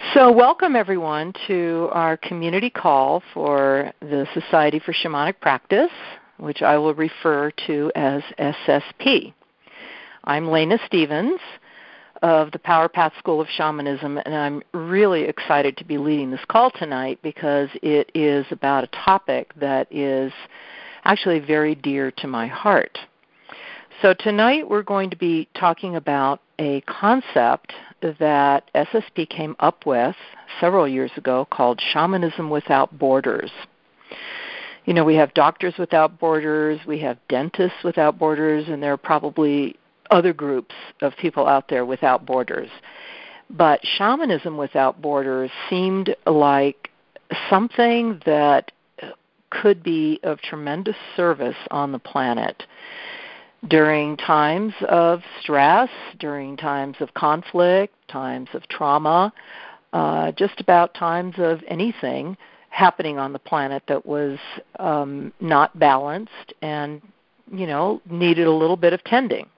So welcome everyone to our community call for the Society for Shamanic Practice, which I will refer to as SSP. I'm Lena Stevens of the Power Path School of Shamanism, and I'm really excited to be leading this call tonight because it is about a topic that is actually very dear to my heart. So tonight we're going to be talking about a concept that SSP came up with several years ago called Shamanism Without Borders. You know, we have Doctors Without Borders, we have Dentists Without Borders, and there are probably other groups of people out there without borders. But Shamanism Without Borders seemed like something that could be of tremendous service on the planet during times of stress, during times of conflict, times of trauma, just about times of anything happening on the planet that was not balanced and, needed a little bit of tending.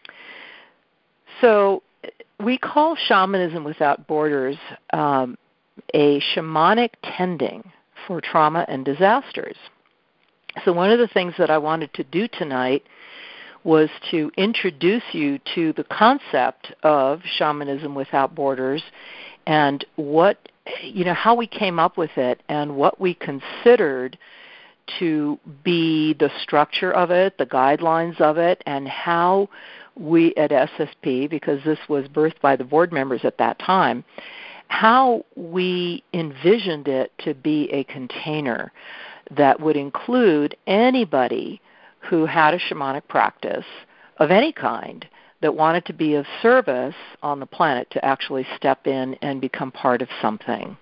So we call Shamanism Without Borders a shamanic tending for trauma and disasters. So one of the things that I wanted to do tonight was to introduce you to the concept of Shamanism Without Borders and how we came up with it and what we considered to be the structure of it, the guidelines of it, and how we at SSP, because this was birthed by the board members at that time, how we envisioned it to be a container that would include anybody who had a shamanic practice of any kind that wanted to be of service on the planet to actually step in and become part of something.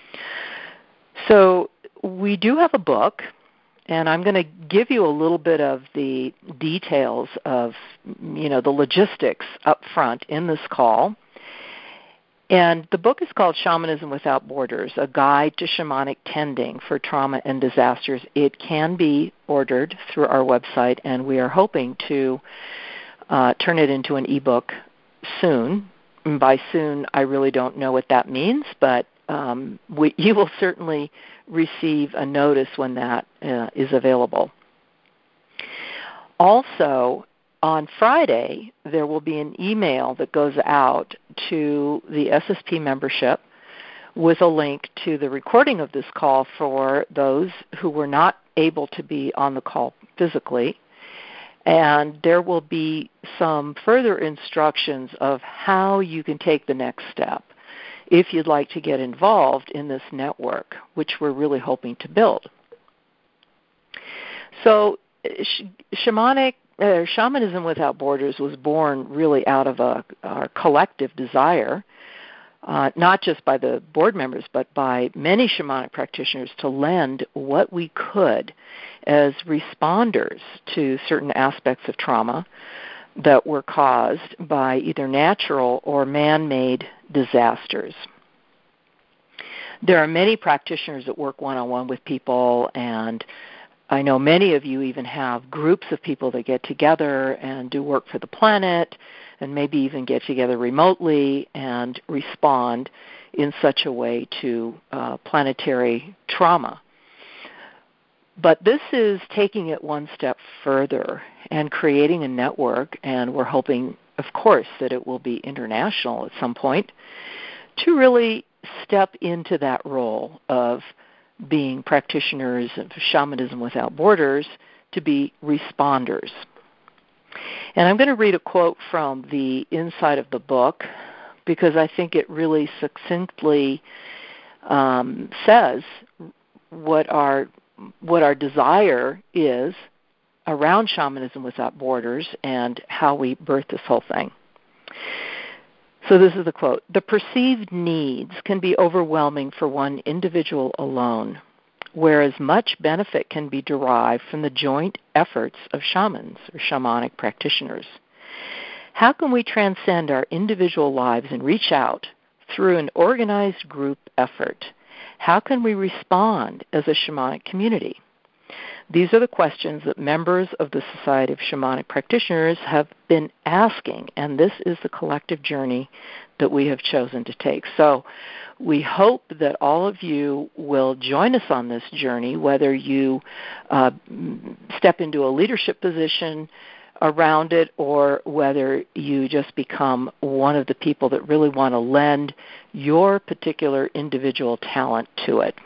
So we do have a book, and I'm going to give you a little bit of the details of, the logistics up front in this call. And the book is called Shamanism Without Borders, A Guide to Shamanic Tending for Trauma and Disasters. It can be ordered through our website, and we are hoping to turn it into an ebook soon. And by soon, I really don't know what that means, but you will certainly receive a notice when that is available. Also, on Friday, there will be an email that goes out to the SSP membership with a link to the recording of this call for those who were not able to be on the call physically. And there will be some further instructions of how you can take the next step if you'd like to get involved in this network, which we're really hoping to build. So Shamanism Without Borders was born really out of our collective desire, not just by the board members, but by many shamanic practitioners to lend what we could as responders to certain aspects of trauma that were caused by either natural or man-made disasters. There are many practitioners that work one-on-one with people, and I know many of you even have groups of people that get together and do work for the planet and maybe even get together remotely and respond in such a way to planetary trauma. But this is taking it one step further and creating a network, and we're hoping, of course, that it will be international at some point, to really step into that role of being practitioners of Shamanism Without Borders, to be responders. And I'm going to read a quote from the inside of the book because I think it really succinctly says what our desire is around Shamanism Without Borders and how we birth this whole thing. So this is the quote: "The perceived needs can be overwhelming for one individual alone, whereas much benefit can be derived from the joint efforts of shamans or shamanic practitioners. How can we transcend our individual lives and reach out through an organized group effort? How can we respond as a shamanic community? These are the questions that members of the Society of Shamanic Practitioners have been asking, and this is the collective journey that we have chosen to take. So we hope that all of you will join us on this journey, whether you step into a leadership position around it or whether you just become one of the people that really want to lend your particular individual talent to it.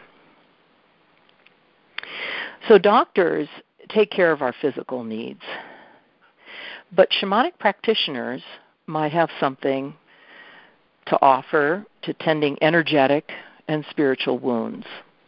So doctors take care of our physical needs, but shamanic practitioners might have something to offer to tending energetic and spiritual wounds.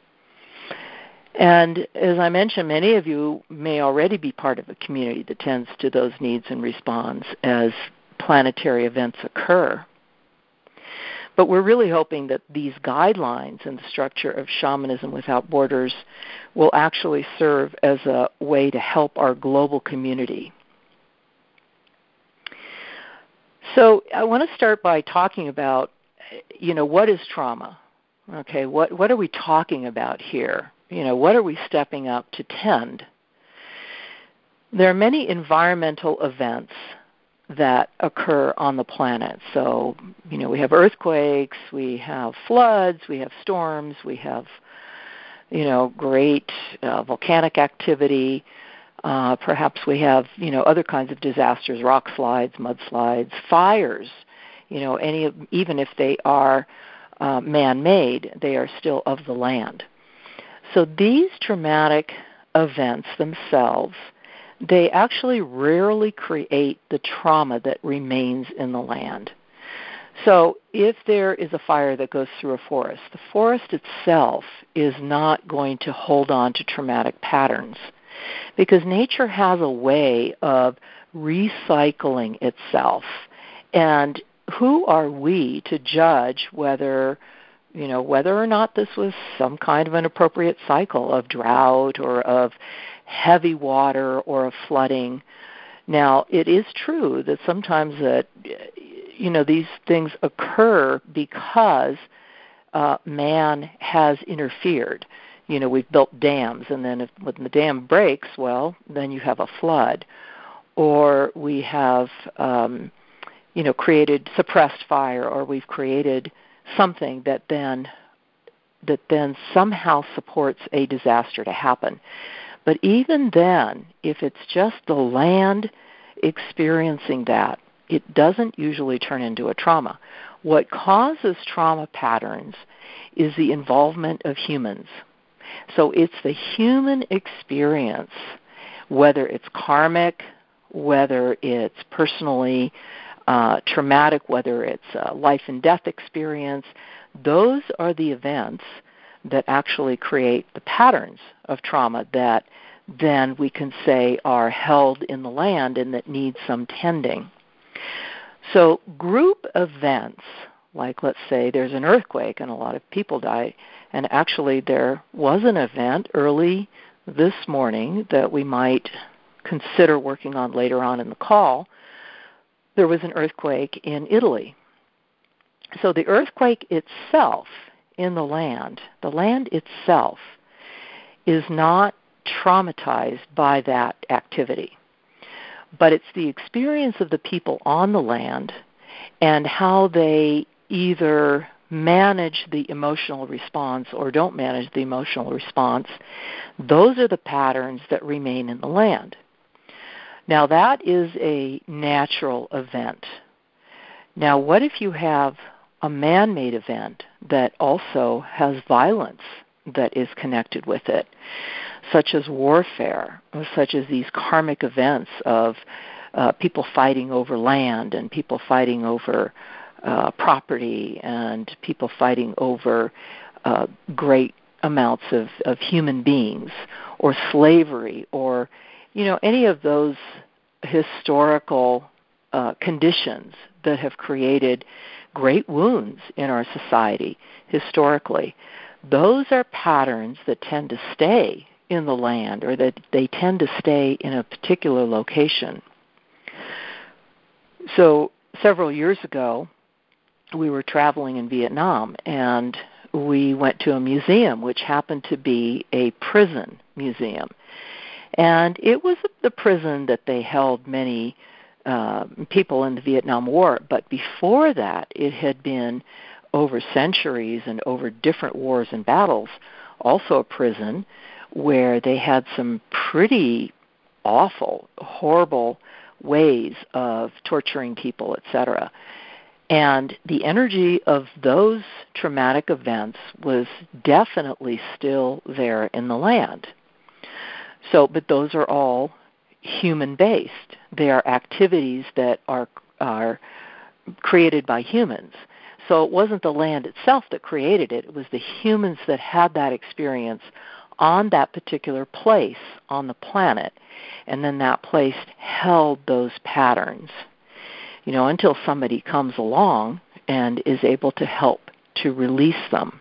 And as I mentioned, many of you may already be part of a community that tends to those needs and responds as planetary events occur. But we're really hoping that these guidelines and the structure of Shamanism Without Borders will actually serve as a way to help our global community. So I want to start by talking about, what is trauma? Okay, what are we talking about here? What are we stepping up to tend? There are many environmental events that occur on the planet. So, we have earthquakes, we have floods, we have storms, we have, great volcanic activity. Perhaps we have, other kinds of disasters, rock slides, mudslides, fires. Even if they are man-made, they are still of the land. So these traumatic events themselves, they actually rarely create the trauma that remains in the land. So if there is a fire that goes through a forest, the forest itself is not going to hold on to traumatic patterns because nature has a way of recycling itself. And who are we to judge whether or not this was some kind of an appropriate cycle of drought or of heavy water or of flooding? Now, it is true that sometimes these things occur because man has interfered. We've built dams, and then when the dam breaks, well, then you have a flood. Or we have, created suppressed fire, or we've created something that then somehow supports a disaster to happen. But even then, if it's just the land experiencing that, it doesn't usually turn into a trauma. What causes trauma patterns is the involvement of humans. So it's the human experience, whether it's karmic, whether it's personally traumatic, whether it's a life and death experience. Those are the events that actually create the patterns of trauma that then we can say are held in the land and that need some tending. So group events, like let's say there's an earthquake and a lot of people die, and actually there was an event early this morning that we might consider working on later on in the call. There was an earthquake in Italy. So the earthquake itself in the land itself is not traumatized by that activity. But it's the experience of the people on the land and how they either manage the emotional response or don't manage the emotional response. Those are the patterns that remain in the land. Now that is a natural event. Now what if you have a man-made event that also has violence that is connected with it, such as warfare, such as these karmic events of people fighting over land and people fighting over property and people fighting over great amounts of human beings, or slavery, or any of those historical conditions that have created great wounds in our society historically. Those are patterns that tend to stay in the land, or that they tend to stay in a particular location. So several years ago, we were traveling in Vietnam, and we went to a museum which happened to be a prison museum. And it was the prison that they held many people in the Vietnam War. But before that, it had been over centuries and over different wars and battles, also a prison where they had some pretty awful, horrible ways of torturing people, etc. And the energy of those traumatic events was definitely still there in the land. So, but those are all human-based. They are activities that are created by humans. So it wasn't the land itself that created it. It was the humans that had that experience on that particular place on the planet. And then that place held those patterns, until somebody comes along and is able to help to release them.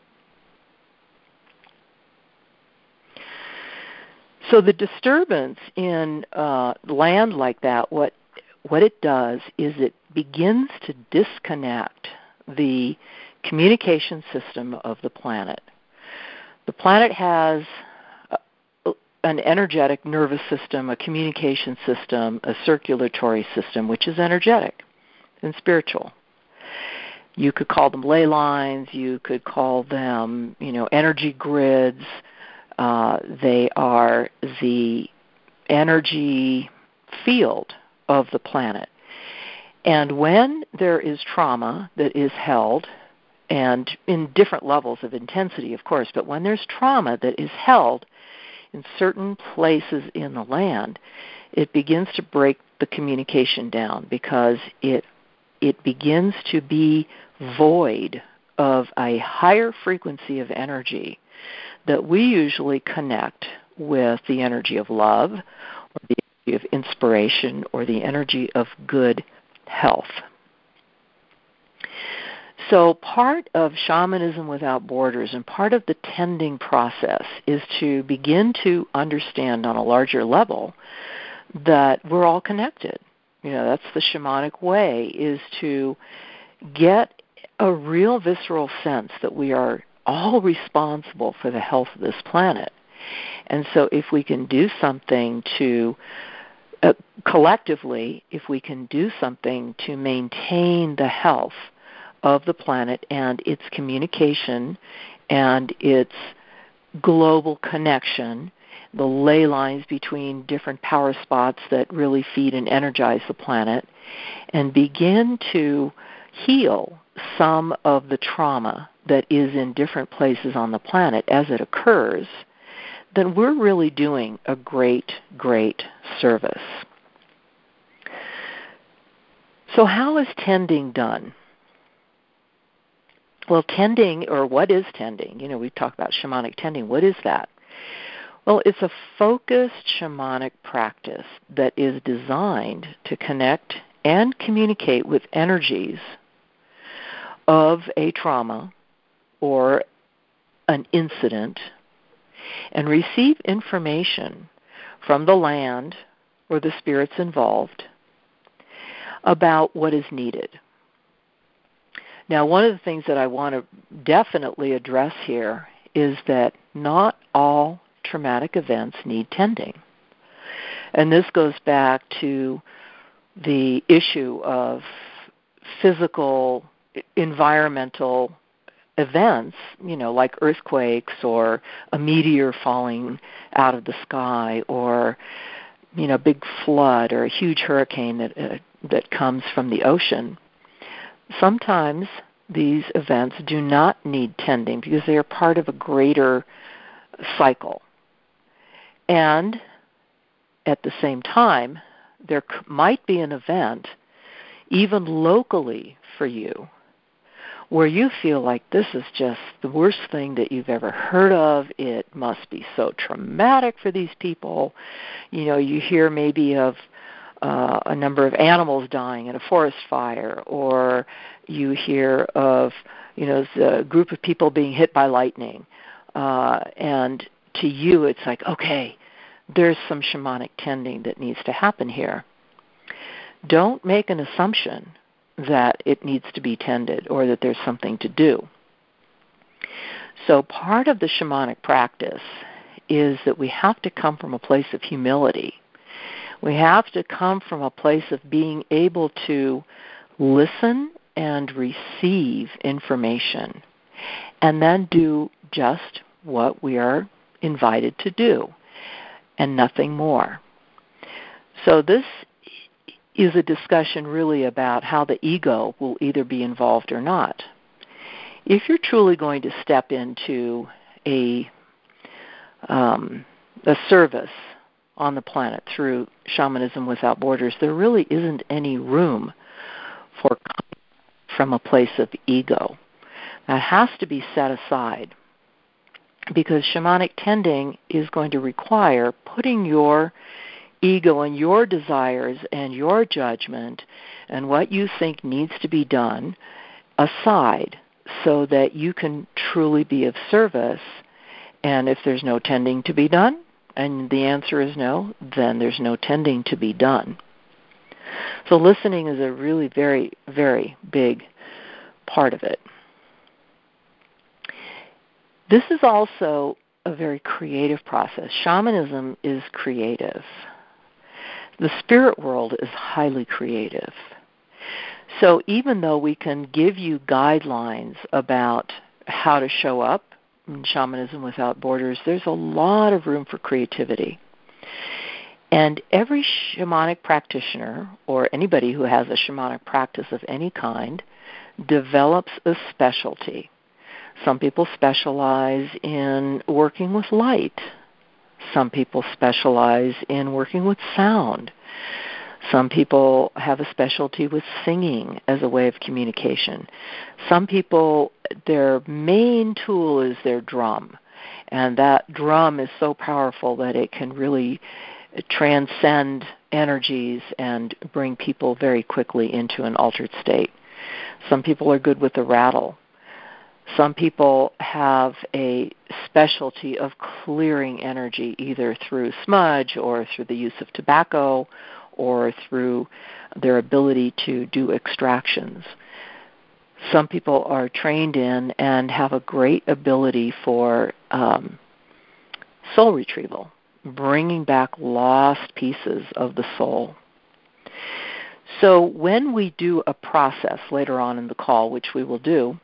So the disturbance in land like that, what it does is it begins to disconnect the communication system of the planet. The planet has an energetic nervous system, a communication system, a circulatory system, which is energetic and spiritual. You could call them ley lines, you could call them, energy grids. They are the energy field of the planet. And when there is trauma that is held, and in different levels of intensity, of course, but when there's trauma that is held in certain places in the land, it begins to break the communication down because it begins to be void of a higher frequency of energy that we usually connect with the energy of love, or the energy of inspiration, or the energy of good health. So part of Shamanism Without Borders and part of the tending process is to begin to understand on a larger level that we're all connected. That's the shamanic way, is to get a real visceral sense that we are all responsible for the health of this planet. And so if we can do something to, collectively, if we can do something to maintain the health of the planet and its communication and its global connection, the ley lines between different power spots that really feed and energize the planet, and begin to heal some of the trauma that is in different places on the planet as it occurs, then we're really doing a great, great service. So how is tending done? Well, tending, or what is tending? We've talked about shamanic tending. What is that? Well, it's a focused shamanic practice that is designed to connect and communicate with energies of a trauma or an incident and receive information from the land or the spirits involved about what is needed. Now, one of the things that I want to definitely address here is that not all traumatic events need tending. And this goes back to the issue of physical, environmental events, like earthquakes or a meteor falling out of the sky, or big flood or a huge hurricane that comes from the ocean. Sometimes these events do not need tending because they are part of a greater cycle. And at the same time, there might be an event, even locally for you, where you feel like this is just the worst thing that you've ever heard of. It must be so traumatic for these people. You hear maybe of a number of animals dying in a forest fire, or you hear of, a group of people being hit by lightning. And to you, it's like, okay, there's some shamanic tending that needs to happen here. Don't make an assumption that it needs to be tended or that there's something to do. So part of the shamanic practice is that we have to come from a place of humility. We have to come from a place of being able to listen and receive information and then do just what we are invited to do and nothing more. So this is a discussion really about how the ego will either be involved or not. If you're truly going to step into a service on the planet through Shamanism Without Borders, there really isn't any room for coming from a place of ego. That has to be set aside because shamanic tending is going to require putting your ego and your desires and your judgment and what you think needs to be done aside so that you can truly be of service. And if there's no tending to be done, and the answer is no, then there's no tending to be done. So listening is a really very, very big part of it. This is also a very creative process. Shamanism is creative. The spirit world is highly creative. So even though we can give you guidelines about how to show up in Shamanism Without Borders, there's a lot of room for creativity. And every shamanic practitioner, or anybody who has a shamanic practice of any kind, develops a specialty. Some people specialize in working with light. Some people specialize in working with sound. Some people have a specialty with singing as a way of communication. Some people, their main tool is their drum. And that drum is so powerful that it can really transcend energies and bring people very quickly into an altered state. Some people are good with the rattle. Some people have a specialty of clearing energy either through smudge or through the use of tobacco or through their ability to do extractions. Some people are trained in and have a great ability for soul retrieval, bringing back lost pieces of the soul. So when we do a process later on in the call, which we will do,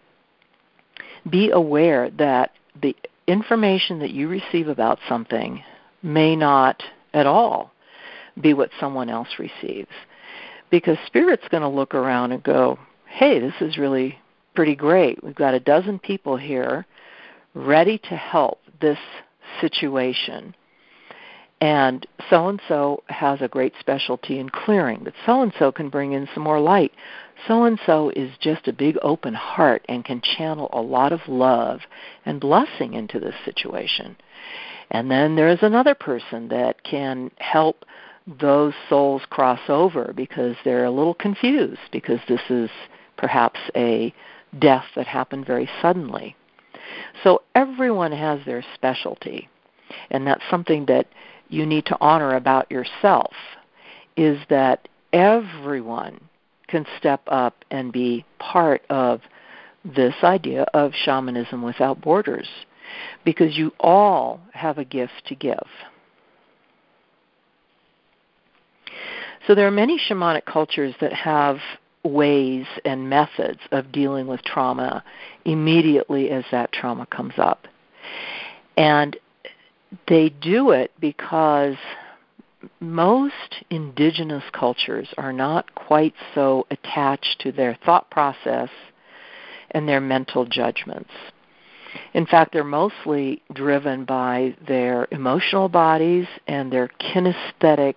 be aware that the information that you receive about something may not at all be what someone else receives. Because Spirit's going to look around and go, hey, this is really pretty great. We've got a dozen people here ready to help this situation. And so-and-so has a great specialty in clearing, but so-and-so can bring in some more light. So-and-so is just a big open heart and can channel a lot of love and blessing into this situation. And then there's another person that can help those souls cross over because they're a little confused because this is perhaps a death that happened very suddenly. So everyone has their specialty, and that's something that you need to honor about yourself, is that everyone can step up and be part of this idea of Shamanism Without Borders, because you all have a gift to give. So there are many shamanic cultures that have ways and methods of dealing with trauma immediately as that trauma comes up. And they do it because most indigenous cultures are not quite so attached to their thought process and their mental judgments. In fact, they're mostly driven by their emotional bodies and their kinesthetic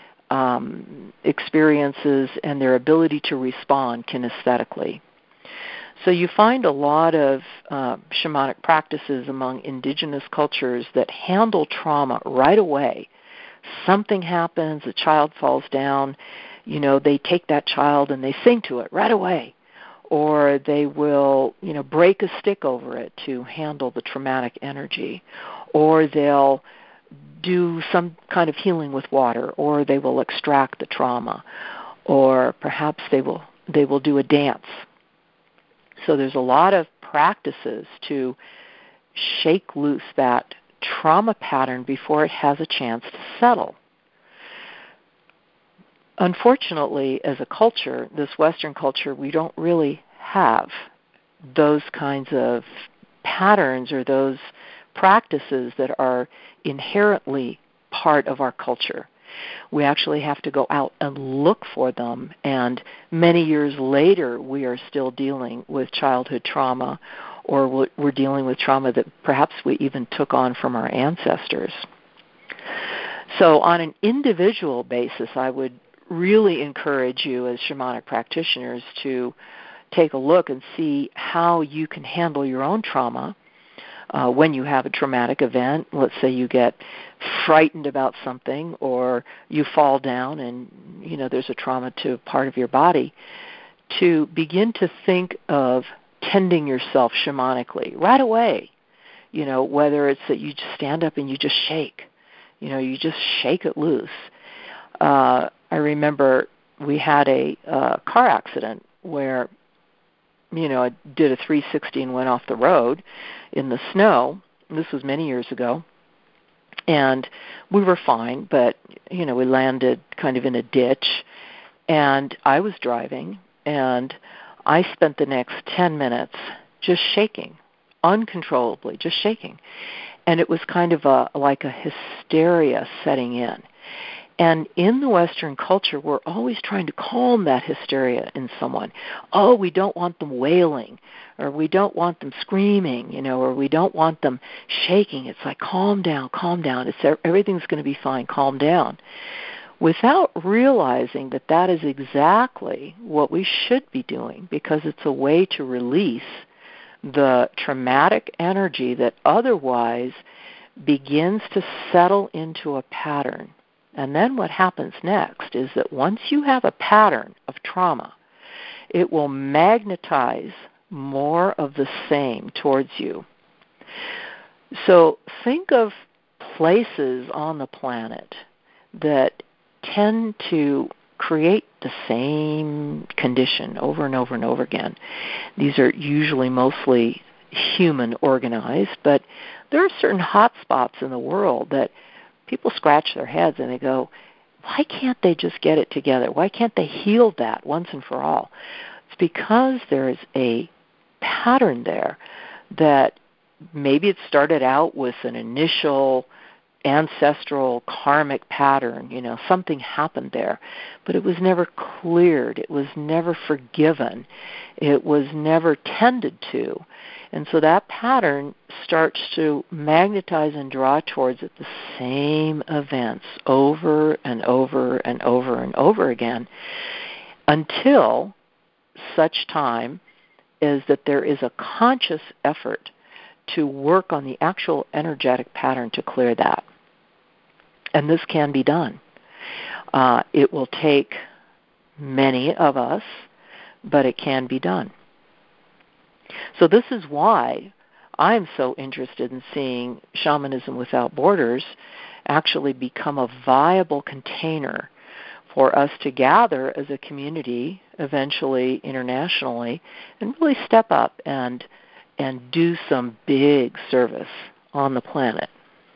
experiences and their ability to respond kinesthetically. So you find a lot of shamanic practices among indigenous cultures that handle trauma right away. Something happens, a child falls down, they take that child and they sing to it right away. Or they will, break a stick over it to handle the traumatic energy. Or they'll do some kind of healing with water, or they will extract the trauma, or perhaps they will do a dance. So there's a lot of practices to shake loose that trauma pattern before it has a chance to settle. Unfortunately, as a culture, this Western culture, we don't really have those kinds of patterns or those practices that are inherently part of our culture. We actually have to go out and look for them, and many years later we are still dealing with childhood trauma, or we're dealing with trauma that perhaps we even took on from our ancestors. So on an individual basis, I would really encourage you as shamanic practitioners to take a look and see how you can handle your own trauma when you have a traumatic event. Let's say you get frightened about something, or you fall down and there's a trauma to a part of your body, to begin to think of tending yourself shamanically right away. Whether it's that you just stand up and you just shake, you just shake it loose. I remember we had a car accident where I did a 360 and went off the road in the snow. This was many years ago. And we were fine, but, we landed kind of in a ditch. And I was driving, and I spent the next 10 minutes just shaking, uncontrollably, just shaking. And it was kind of like a hysteria setting in. And in the Western culture, we're always trying to calm that hysteria in someone. Oh, we don't want them wailing, or we don't want them screaming, or we don't want them shaking. It's like, calm down, calm down. Everything's going to be fine, calm down. Without realizing that that is exactly what we should be doing, because it's a way to release the traumatic energy that otherwise begins to settle into a pattern. And then what happens next is that once you have a pattern of trauma, it will magnetize more of the same towards you. So think of places on the planet that tend to create the same condition over and over and over again. These are usually mostly human organized, but there are certain hot spots in the world that people scratch their heads and they go, why can't they just get it together? Why can't they heal that once and for all? It's because there is a pattern there that maybe it started out with an initial ancestral karmic pattern, something happened there, but it was never cleared, it was never forgiven, it was never tended to. And so that pattern starts to magnetize and draw towards it the same events over and over and over and over again, until such time as that there is a conscious effort to work on the actual energetic pattern to clear that. And this can be done. It will take many of us, but it can be done. So this is why I'm so interested in seeing Shamanism Without Borders actually become a viable container for us to gather as a community, eventually internationally, and really step up and do some big service on the planet.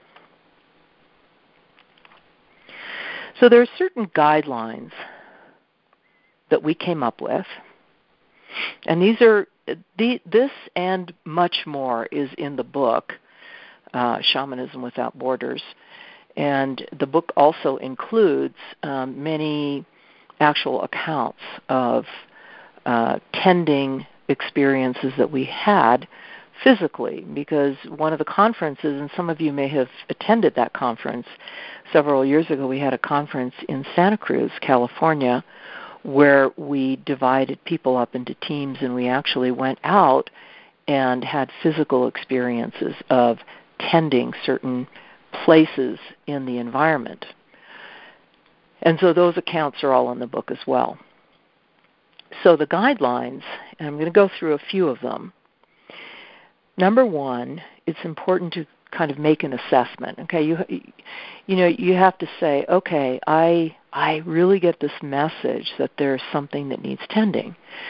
So there are certain guidelines that we came up with, and this and much more is in the book, Shamanism Without Borders. And the book also includes many actual accounts of tending experiences that we had physically, because one of the conferences, and some of you may have attended that conference several years ago, we had a conference in Santa Cruz, California, where we divided people up into teams, and we actually went out and had physical experiences of tending certain places in the environment. And so those accounts are all in the book as well. So the guidelines, and I'm going to go through a few of them. Number one, it's important to kind of make an assessment. Okay, you have to say, okay, I really get this message that there's something that needs tending.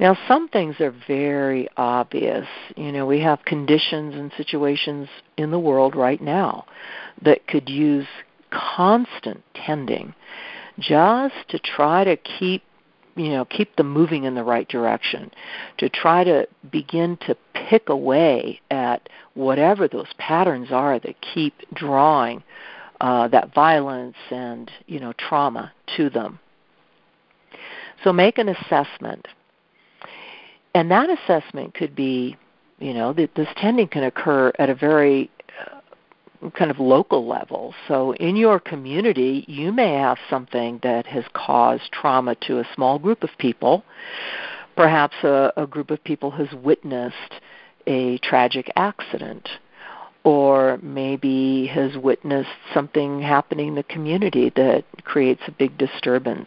Now, some things are very obvious. We have conditions and situations in the world right now that could use constant tending just to try to keep them moving in the right direction, to try to begin to pick away at whatever those patterns are that keep drawing that violence and, trauma to them. So make an assessment. And that assessment could be, this tending can occur at a very kind of local level. So in your community, you may have something that has caused trauma to a small group of people. Perhaps a group of people has witnessed a tragic accident, or maybe has witnessed something happening in the community that creates a big disturbance.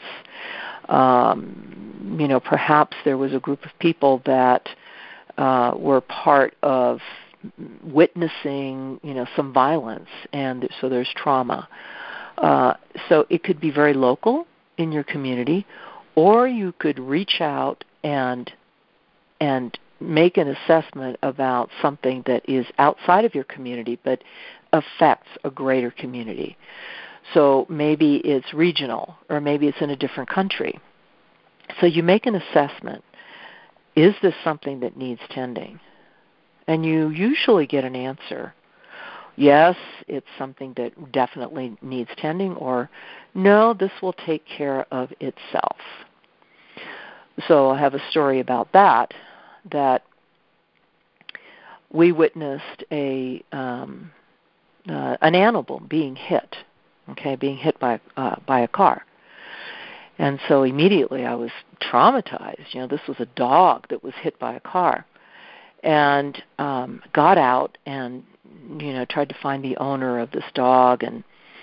Perhaps there was a group of people that were part of witnessing, some violence, and so there's trauma. So it could be very local in your community, or you could reach out and make an assessment about something that is outside of your community but affects a greater community. So maybe it's regional, or maybe it's in a different country. So you make an assessment. Is this something that needs tending? And you usually get an answer. Yes, it's something that definitely needs tending, or no, this will take care of itself. So I have a story about that we witnessed an animal being hit. Being hit by a car. And so immediately I was traumatized. This was a dog that was hit by a car. And got out and, tried to find the owner of this dog. And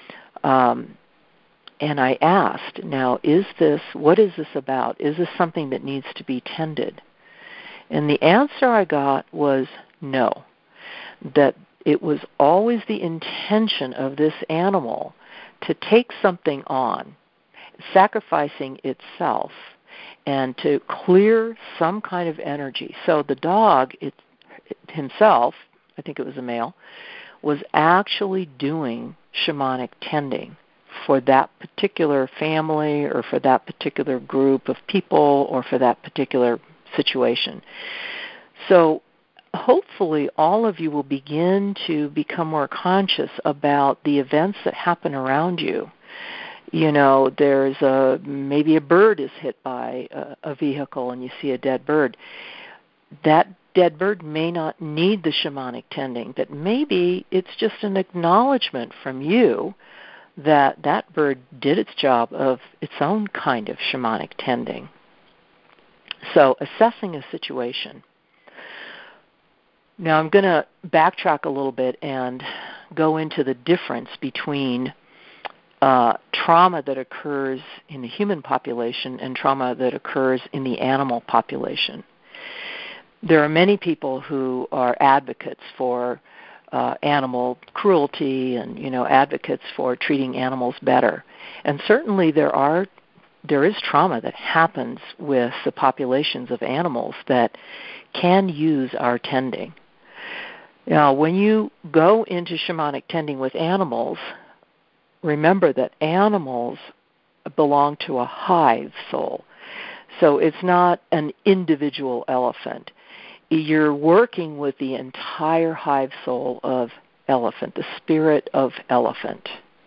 I asked, now, what is this about? Is this something that needs to be tended? And the answer I got was no, that it was always the intention of this animal to take something on, sacrificing itself, and to clear some kind of energy. So the dog himself, I think it was a male, was actually doing shamanic tending for that particular family, or for that particular group of people, or for that particular situation. So hopefully all of you will begin to become more conscious about the events that happen around you. There's maybe a bird is hit by a vehicle and you see a dead bird. That dead bird may not need the shamanic tending, but maybe it's just an acknowledgement from you that that bird did its job of its own kind of shamanic tending. So assessing a situation. Now I'm going to backtrack a little bit and go into the difference between trauma that occurs in the human population and trauma that occurs in the animal population. There are many people who are advocates for animal cruelty and, advocates for treating animals better. And certainly there is trauma that happens with the populations of animals that can use our tending. Now, when you go into shamanic tending with animals, remember that animals belong to a hive soul. So it's not an individual elephant. You're working with the entire hive soul of elephant, the spirit of elephant.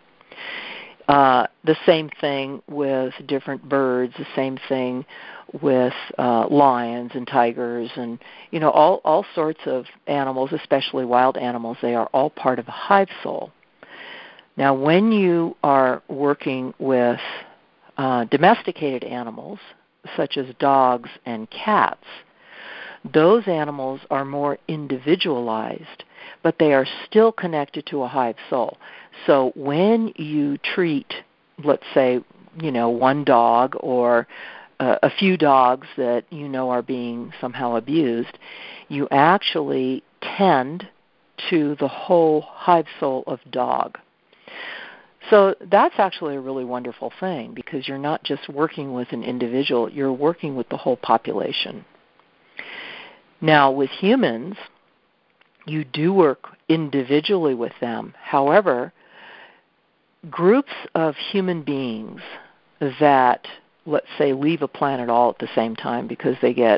The same thing with different birds, the same thing with lions and tigers and, all sorts of animals, especially wild animals. They are all part of a hive soul. Now, when you are working with domesticated animals, such as dogs and cats, those animals are more individualized, but they are still connected to a hive soul. So when you treat, let's say, one dog or a few dogs that are being somehow abused, you actually tend to the whole hive soul of dog. So that's actually a really wonderful thing, because you're not just working with an individual, you're working with the whole population. Now, with humans, you do work individually with them. However, groups of human beings that, let's say, leave a planet all at the same time because they get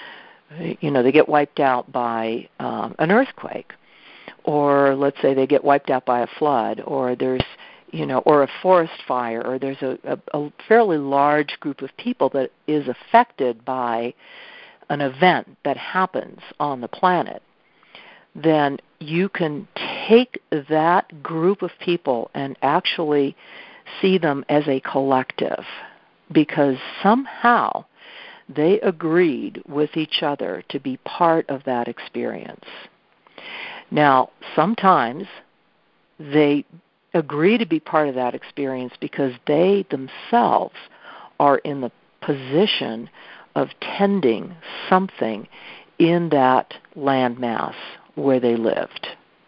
wiped out by an earthquake, or let's say they get wiped out by a flood, or there's or a forest fire, or there's a fairly large group of people that is affected by an event that happens on the planet, then you can take that group of people and actually see them as a collective, because somehow they agreed with each other to be part of that experience. Now, sometimes they agree to be part of that experience because they themselves are in the position of tending something in that landmass where they lived.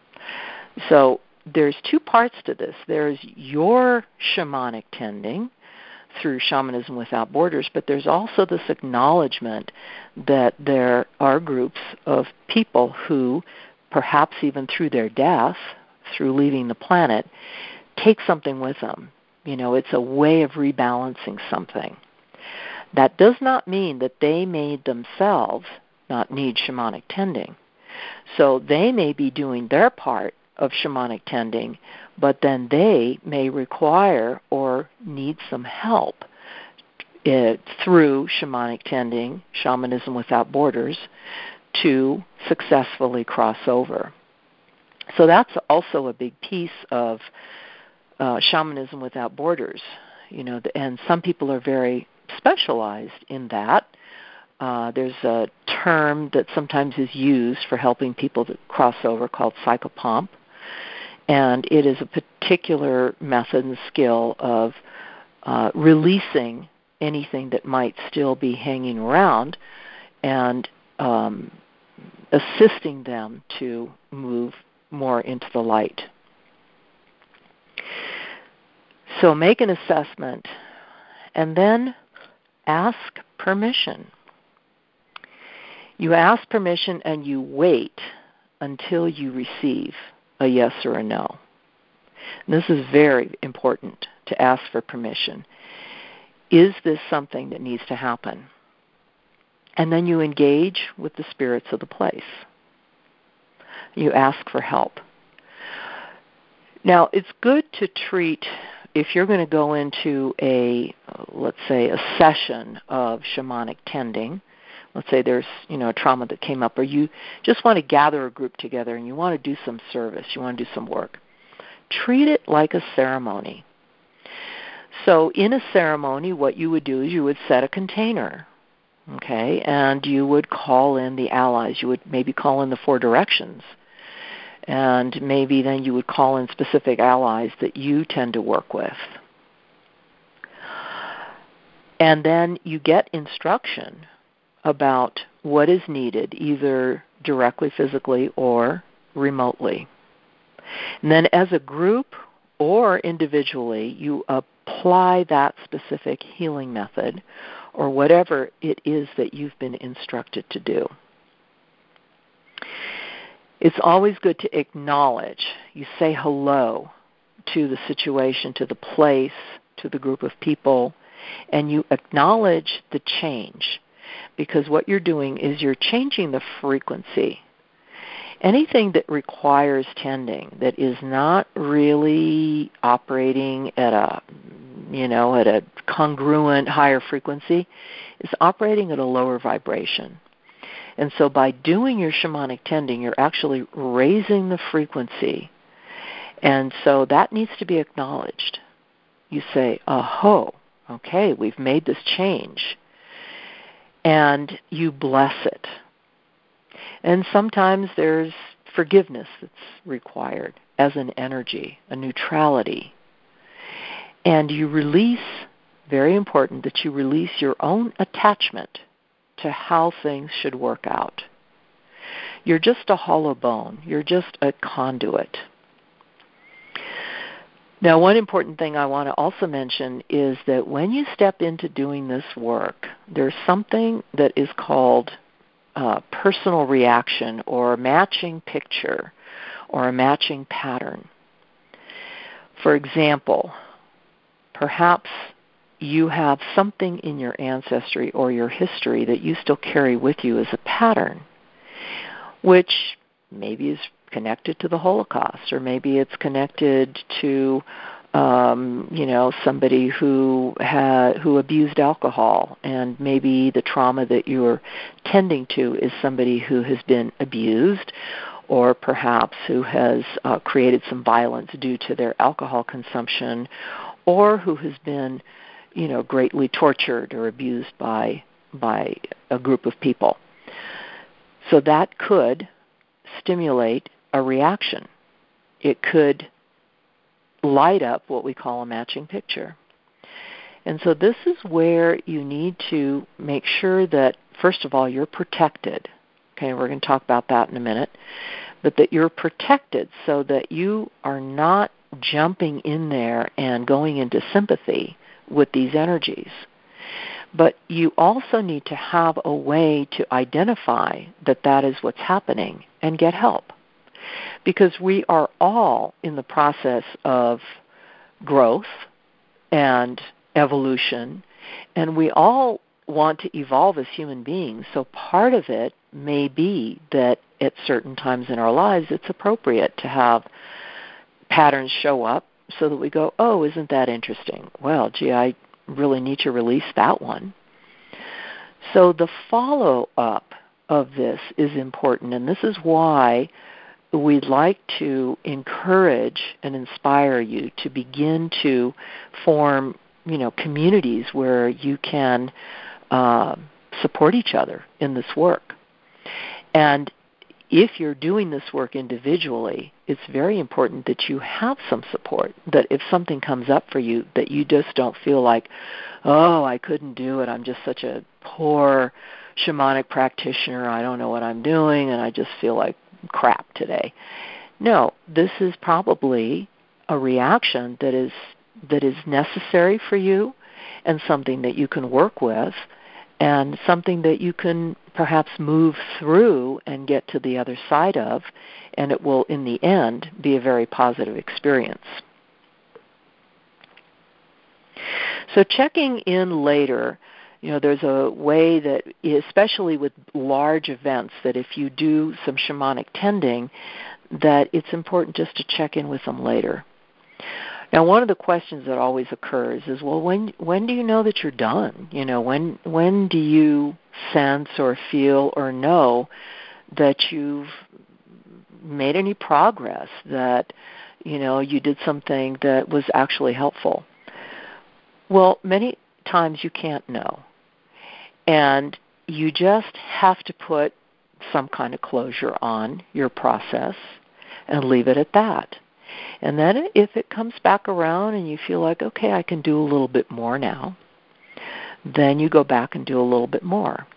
So there's two parts to this. There's your shamanic tending through Shamanism Without Borders, but there's also this acknowledgement that there are groups of people who, perhaps even through their death, through leaving the planet, take something with them. It's a way of rebalancing something. That does not mean that they may themselves not need shamanic tending. So they may be doing their part of shamanic tending, but then they may require or need some help through shamanic tending, Shamanism Without Borders, to successfully cross over. So that's also a big piece of Shamanism Without Borders, and some people are very specialized in that. There's a term that sometimes is used for helping people to cross over called psychopomp, and it is a particular method and skill of releasing anything that might still be hanging around and assisting them to move more into the light. So make an assessment and then ask permission. You ask permission and you wait until you receive a yes or a no. And this is very important, to ask for permission. Is this something that needs to happen? And then you engage with the spirits of the place. You ask for help. Now, it's good to treat, if you're going to go into let's say, a session of shamanic tending, let's say there's, a trauma that came up, or you just want to gather a group together and you want to do some service, you want to do some work. Treat it like a ceremony. So in a ceremony, what you would do is you would set a container, okay, and you would call in the allies. You would maybe call in the four directions, and maybe then you would call in specific allies that you tend to work with. And then you get instruction about what is needed, either directly, physically, or remotely. And then as a group or individually, you apply that specific healing method or whatever it is that you've been instructed to do. It's always good to acknowledge. You say hello to the situation, to the place, to the group of people, and you acknowledge the change, because what you're doing is you're changing the frequency. Anything that requires tending, that is not really operating at a congruent higher frequency, is operating at a lower vibration. And so by doing your shamanic tending, you're actually raising the frequency. And so that needs to be acknowledged. You say, oh, okay, we've made this change. And you bless it. And sometimes there's forgiveness that's required as an energy, a neutrality. And you release, very important, that you release your own attachment to how things should work out. You're just a hollow bone. You're just a conduit. Now, one important thing I want to also mention is that when you step into doing this work, there's something that is called personal reaction or a matching picture or a matching pattern. For example, perhaps you have something in your ancestry or your history that you still carry with you as a pattern, which maybe is connected to the Holocaust, or maybe it's connected to somebody who abused alcohol, and maybe the trauma that you're tending to is somebody who has been abused, or perhaps who has created some violence due to their alcohol consumption, or who has been, greatly tortured or abused by a group of people. So that could stimulate a reaction. It could light up what we call a matching picture. And so this is where you need to make sure that, first of all, you're protected. Okay, we're going to talk about that in a minute. But that you're protected so that you are not jumping in there and going into sympathy with these energies. But you also need to have a way to identify that that is what's happening and get help. Because we are all in the process of growth and evolution, and we all want to evolve as human beings. So part of it may be that at certain times in our lives it's appropriate to have patterns show up so that we go, oh, isn't that interesting? Well, gee, I really need to release that one. So the follow-up of this is important, and this is why we'd like to encourage and inspire you to begin to form, communities where you can support each other in this work. And if you're doing this work individually, it's very important that you have some support, that if something comes up for you, that you just don't feel like, oh, I couldn't do it, I'm just such a poor shamanic practitioner, I don't know what I'm doing, and I just feel like crap today. No, this is probably a reaction that is necessary for you, and something that you can work with, and something that you can perhaps move through and get to the other side of, and it will, in the end, be a very positive experience. So checking in later, there's a way that, especially with large events, that if you do some shamanic tending, that it's important just to check in with them later. Now, one of the questions that always occurs is, well, when do you know that you're done? When do you sense or feel or know that you've made any progress, that, you did something that was actually helpful? Well, many times you can't know. And you just have to put some kind of closure on your process and leave it at that. And then if it comes back around and you feel like, okay, I can do a little bit more now, then you go back and do a little bit more.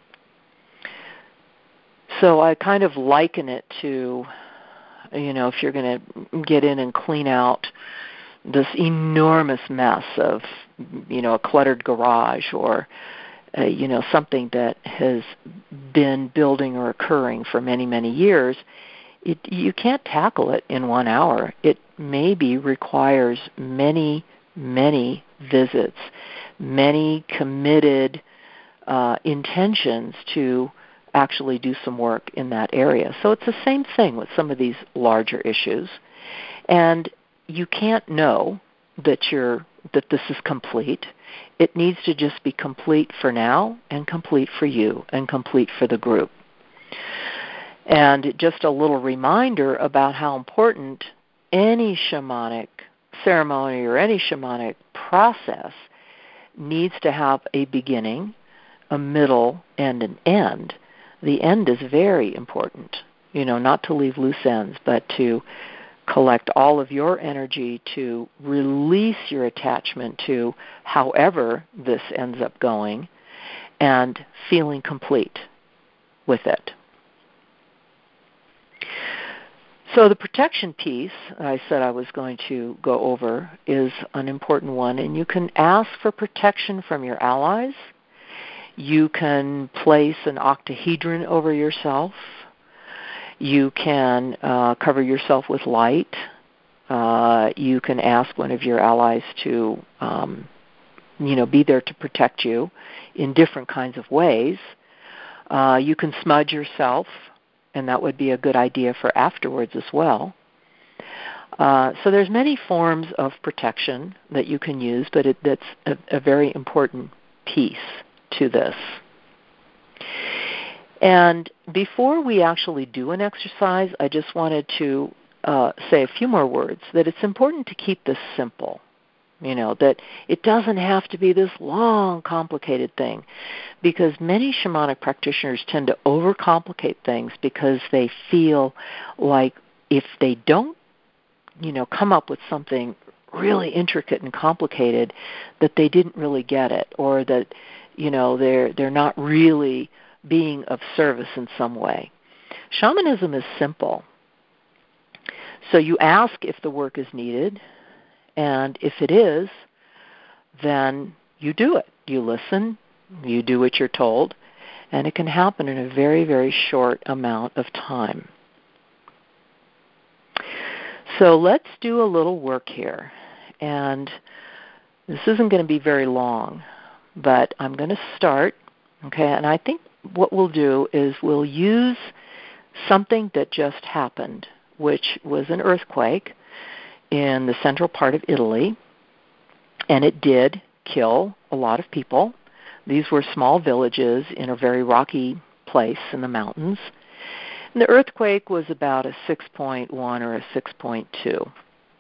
So I kind of liken it to, if you're going to get in and clean out this enormous mess of, a cluttered garage, or something that has been building or occurring for many, many years, you can't tackle it in 1 hour. It maybe requires many, many visits, many committed intentions to actually do some work in that area. So it's the same thing with some of these larger issues. And you can't know that this is complete. It needs to just be complete for now, and complete for you, and complete for the group. And just a little reminder about how important any shamanic ceremony or any shamanic process needs to have a beginning, a middle, and an end. The end is very important, not to leave loose ends, but to collect all of your energy to release your attachment to however this ends up going, and feeling complete with it. So the protection piece I said I was going to go over is an important one, and you can ask for protection from your allies. You can place an octahedron over yourself. You can cover yourself with light. You can ask one of your allies to, be there to protect you in different kinds of ways. You can smudge yourself, and that would be a good idea for afterwards as well. So there's many forms of protection that you can use, but that's a very important piece to this. And before we actually do an exercise, I just wanted to say a few more words, that it's important to keep this simple, that it doesn't have to be this long, complicated thing, because many shamanic practitioners tend to overcomplicate things because they feel like if they don't, come up with something really intricate and complicated, that they didn't really get it, or that, they're not really being of service in some way. Shamanism is simple. So you ask if the work is needed, and if it is, then you do it. You listen, you do what you're told, and it can happen in a very, very short amount of time. So let's do a little work here. And this isn't going to be very long, but I'm going to start, okay? And I think what we'll do is we'll use something that just happened, which was an earthquake in the central part of Italy, and it did kill a lot of people. These were small villages in a very rocky place in the mountains. And the earthquake was about a 6.1 or a 6.2.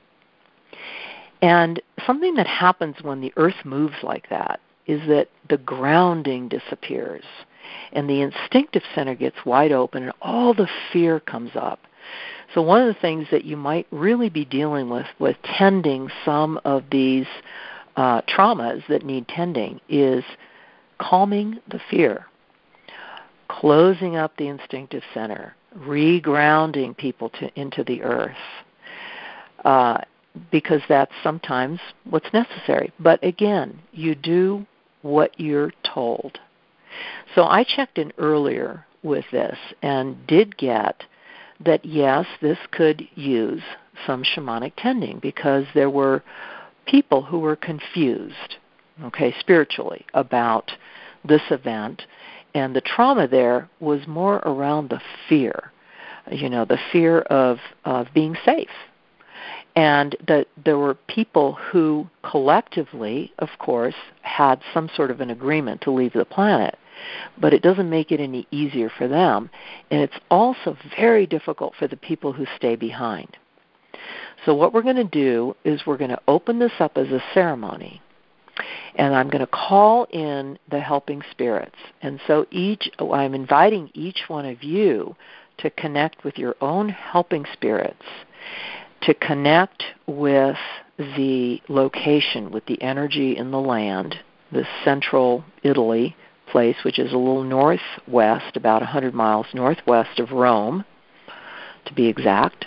And something that happens when the earth moves like that is that the grounding disappears, and the instinctive center gets wide open, and all the fear comes up. So one of the things that you might really be dealing with tending some of these traumas that need tending is calming the fear, closing up the instinctive center, regrounding people into the earth, because that's sometimes what's necessary. But again, you do what you're told. So I checked in earlier with this and did get that, yes, this could use some shamanic tending, because there were people who were confused, spiritually about this event, and the trauma there was more around the fear, the fear of being safe. And that there were people who collectively, of course, had some sort of an agreement to leave the planet, but it doesn't make it any easier for them. And it's also very difficult for the people who stay behind. So what we're going to do is we're going to open this up as a ceremony, and I'm going to call in the helping spirits. And so I'm inviting each one of you to connect with your own helping spirits, to connect with the location, with the energy in the land, the central Italy place, which is a little northwest, about 100 miles northwest of Rome, to be exact.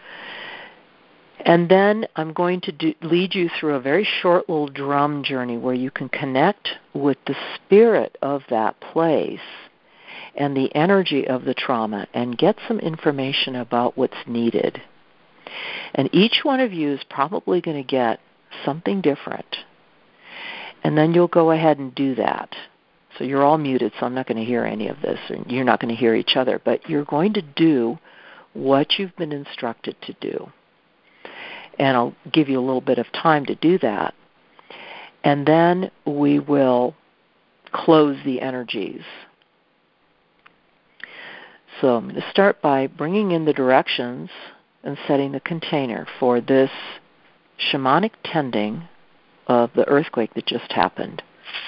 And then I'm going to lead you through a very short little drum journey where you can connect with the spirit of that place and the energy of the trauma and get some information about what's needed. And each one of you is probably going to get something different. And then you'll go ahead and do that. So you're all muted, so I'm not going to hear any of this, and you're not going to hear each other, but you're going to do what you've been instructed to do. And I'll give you a little bit of time to do that. And then we will close the energies. So I'm going to start by bringing in the directions and setting the container for this shamanic tending of the earthquake that just happened.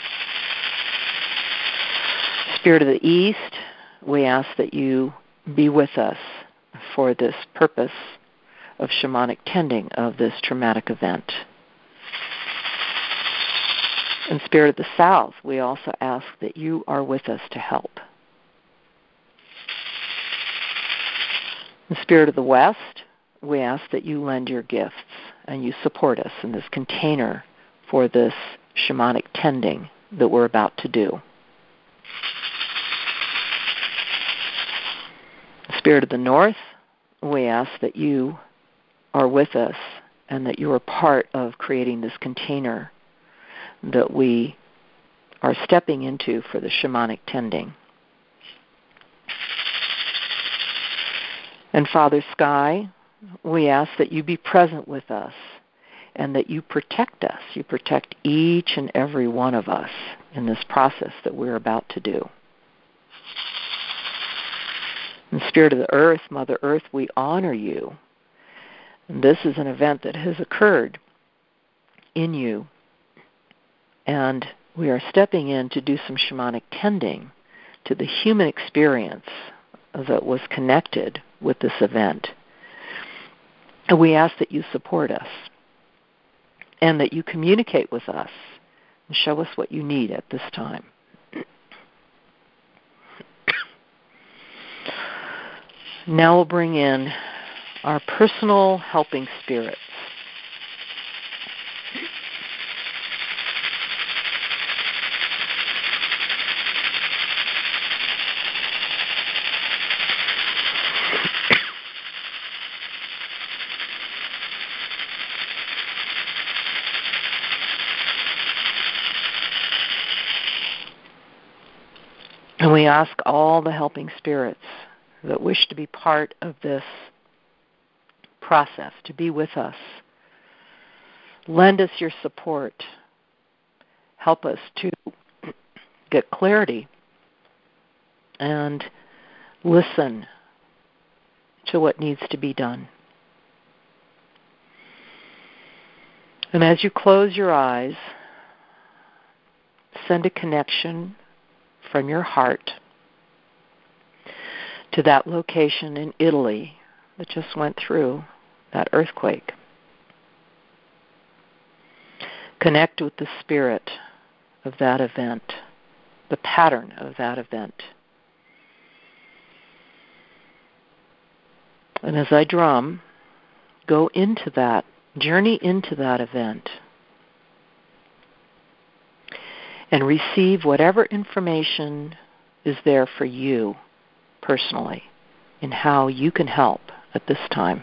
Spirit of the East, we ask that you be with us for this purpose of shamanic tending of this traumatic event. And Spirit of the South, we also ask that you are with us to help. And Spirit of the West, we ask that you lend your gifts and you support us in this container for this shamanic tending that we're about to do. Spirit of the North, we ask that you are with us and that you are part of creating this container that we are stepping into for the shamanic tending. And Father Sky, we ask that you be present with us and that you protect us. You protect each and every one of us in this process that we're about to do. In Spirit of the Earth, Mother Earth, we honor you. And this is an event that has occurred in you. And we are stepping in to do some shamanic tending to the human experience that was connected with this event. And we ask that you support us and that you communicate with us and show us what you need at this time. Now we'll bring in our personal helping spirits. And we ask all the helping spirits that wish to be part of this process, to be with us. Lend us your support. Help us to get clarity and listen to what needs to be done. And as you close your eyes, send a connection from your heart to that location in Italy that just went through that earthquake. Connect with the spirit of that event, the pattern of that event. And as I drum, go into that, journey into that event, and receive whatever information is there for you personally in how you can help at this time.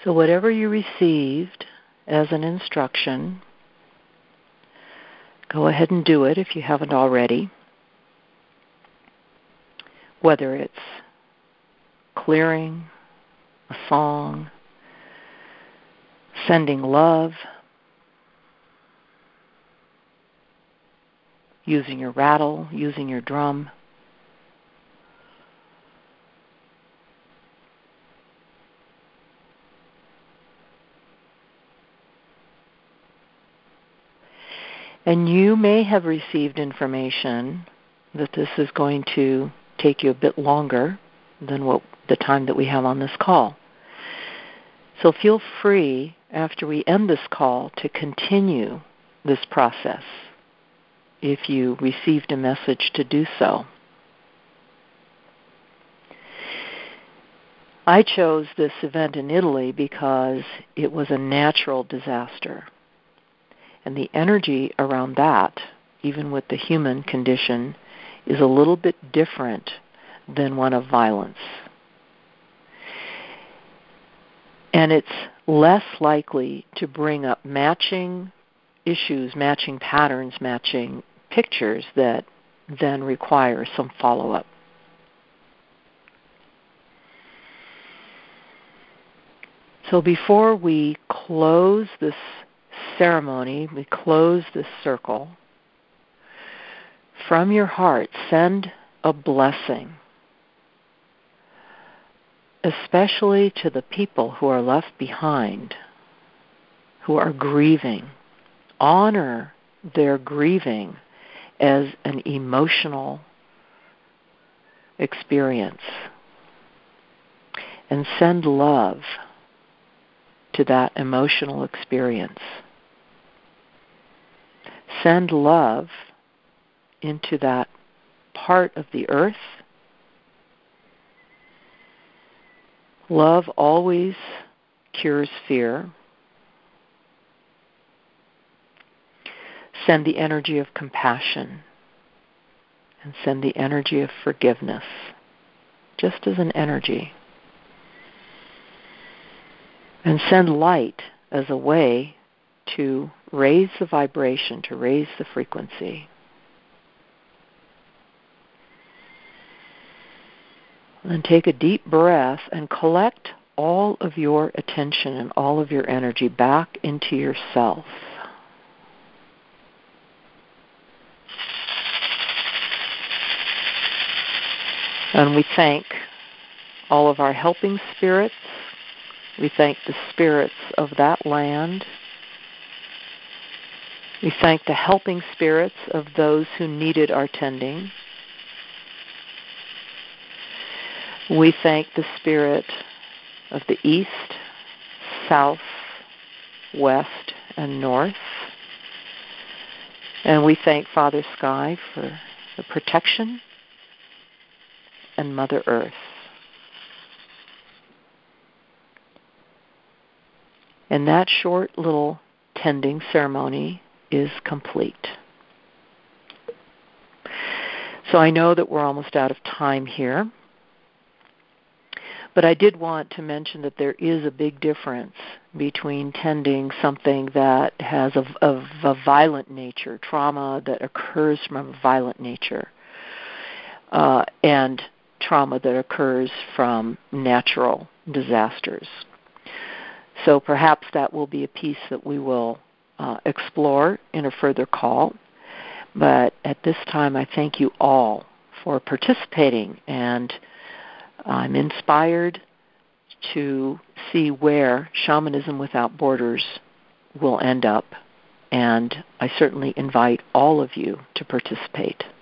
So whatever you received as an instruction, go ahead and do it if you haven't already. Whether it's clearing, a song, sending love, using your rattle, using your drum. And you may have received information that this is going to take you a bit longer than the time that we have on this call. So feel free, after we end this call, to continue this process if you received a message to do so. I chose this event in Italy because it was a natural disaster. And the energy around that, even with the human condition, is a little bit different than one of violence. And it's less likely to bring up matching issues, matching patterns, matching pictures that then require some follow-up. So before we close this ceremony, we close this circle, from your heart, send a blessing, especially to the people who are left behind, who are grieving. Honor their grieving as an emotional experience, and send love to that emotional experience. Send love into that part of the earth. Love always cures fear. Send the energy of compassion and send the energy of forgiveness, just as an energy. And send light as a way to raise the vibration, to raise the frequency. And take a deep breath and collect all of your attention and all of your energy back into yourself. And we thank all of our helping spirits. We thank the spirits of that land. We thank the helping spirits of those who needed our tending. We thank the spirit of the east, south, west, and north. And we thank Father Sky for the protection and Mother Earth. And that short little tending ceremony is complete. So I know that we're almost out of time here, but I did want to mention that there is a big difference between tending something that has a violent nature, trauma that occurs from a violent nature, and trauma that occurs from natural disasters. So perhaps that will be a piece that we will explore in a further call. But at this time, I thank you all for participating, and I'm inspired to see where Shamanism Without Borders will end up, and I certainly invite all of you to participate.